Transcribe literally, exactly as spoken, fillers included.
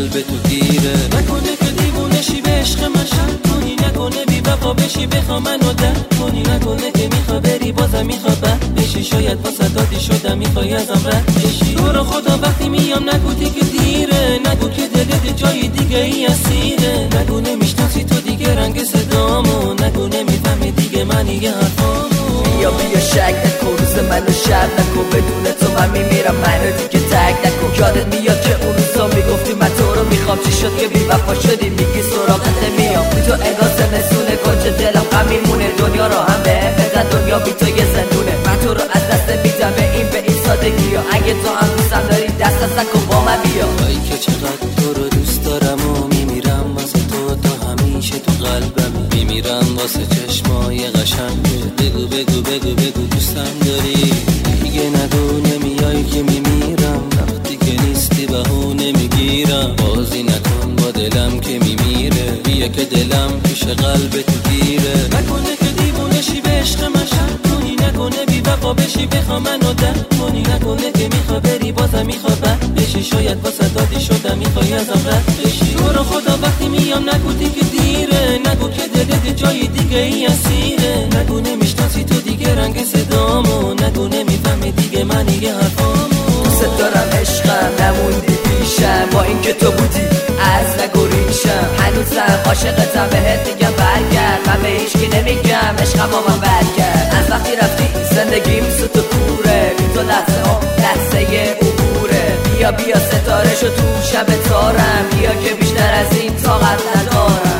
قلب تو گیره. نکنه که دیوونشی به عشق من شک کنی، نکنه بی وفا بشی بخوا منو درک کنی، نکنه که میخوا بری بازم میخوا بد بشی، شاید با صدادی شدم میخوای ازم رد بشی. تو رو خدا وقتی میام نگو دیگه دیره، نگو که دلت جای دیگه ای اسیره، نگو نمیشناسی تو دیگه رنگ صدامو، نگو نمیفهمی دیگه من یه حرفامو. بیا بیا شک نکن روز منو شب نکن، بدون تو من میمیرم منو دیگه تک نکن. یادت میاد که اون روزا میگفتی من تو رو میخوام، چی شد که بی وفا شدی میگی سراغت نمیام. بی تو انگار زمستونه کنج دلم غم میمونه، دنیا رو هم به بزن دنیا بی تو یه زندونه. من تو رو از دست میدم به این به این سادگی ها، اگه تو هم دوستم داری دست از نکن با من بیا. ای که چقدر تو رو دوست دارم و میمیرم واسه تو، تا همیشه تو قلبمی میمیرم واسه چشمای قشنگه. بگو بگو بگو بگو دوستم داری، دیگه نگو نمیای که میمیرم، وقتی که نیستی بهونه میگیرم. بازی نکن با دلم که میمیره، بیا که دلم پیش قلب تو گیره. نکنه که دیوونشی به عشق من شک کنی، نکنه بی وفا بشی بخوا منو درک کنی، نکنه که میخوا بری بازم میخوا بد بشی، شاید با صدادی شدم میخوای ازم رد بشی. تو رو خدا وقتی میام نگو دیگه دیره، نگو که دلت جای دیگه ای اسیره، نگو نمیشناسی تو دیگه رنگ صدامو، نگو نمیفهمی دیگه من یه حرفامو. دوست دارم عشقم نموندی پیشم، با اینکه تو بودی از نگریشم، هنوزم عاشقتم بهت میگم برگرد، من به هیچکی نمیگم عشقم با من برگرد. از وقتی رفتی زندگیم سوت و کوره، بی تو لحظه ها لحظه عبوره. بیا بیا ستاره شو تو شب تارم، بیا که بیشتر از این طاقت ندارم.